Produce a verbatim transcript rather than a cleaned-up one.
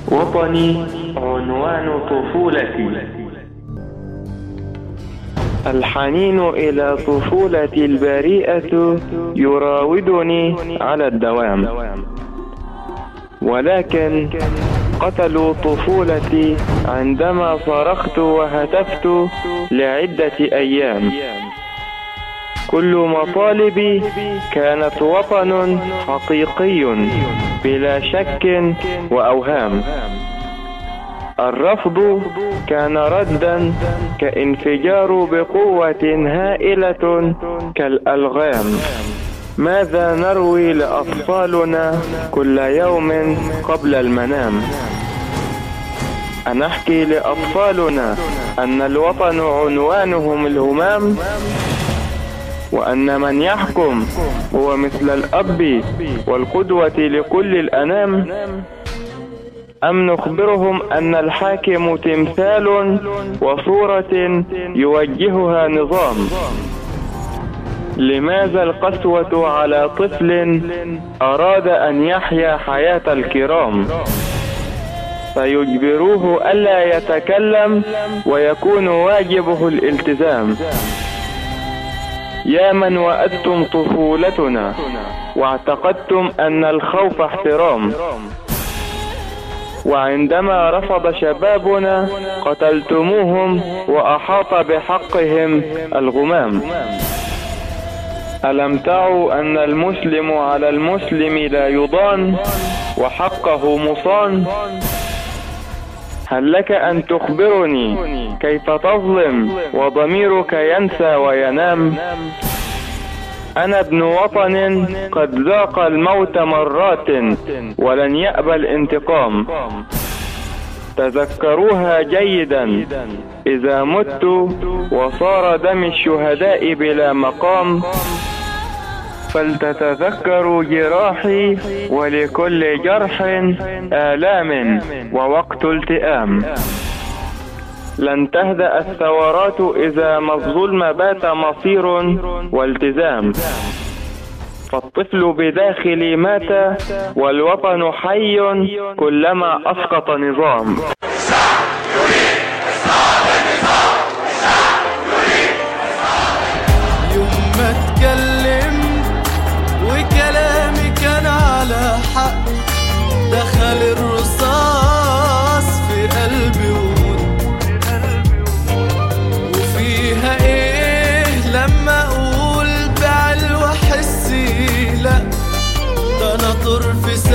وطني عنوان طفولتي. الحنين إلى طفولتي البريئة يراودني على الدوام، ولكن قتلوا طفولتي عندما صرخت وهتفت لعدة أيام. كل مطالبي كانت وطن حقيقي بلا شك وأوهام. الرفض كان ردا كانفجار بقوة هائلة كالألغام. ماذا نروي لأطفالنا كل يوم قبل المنام؟ أنحكي لأطفالنا أن الوطن عنوانهم الهمام، وأن من يحكم هو مثل الأب والقدوة لكل الأنام؟ أم نخبرهم أن الحاكم تمثال وصورة يوجهها نظام؟ لماذا القسوة على طفل أراد أن يحيا حياة الكرام؟ فيجبروه ألا يتكلم ويكون واجبه الالتزام. يا من وأدتم طفولتنا واعتقدتم أن الخوف احترام، وعندما رفض شبابنا قتلتموهم وأحاط بحقهم الغمام. ألم تعوا أن المسلم على المسلم لا يضان وحقه مصان؟ هل لك أن تخبرني كيف تظلم وضميرك ينسى وينام؟ أنا ابن وطن قد ذاق الموت مرات ولن يأبى الانتقام. تذكروها جيدا إذا مت وصار دم الشهداء بلا مقام. فلتتذكروا جراحي ولكل جرح آلام ووقت التئام. لن تهدأ الثورات إذا ما الظلم بات مصير والتزام. فالطفل بداخلي مات والوطن حي كلما أسقط نظام. يوم ما اتكلم وكلامي كان على حق، دخل الرصاص في قلبي وموت. وفيها ايه لما اقول بعلو حسي؟ لا ده انا طرف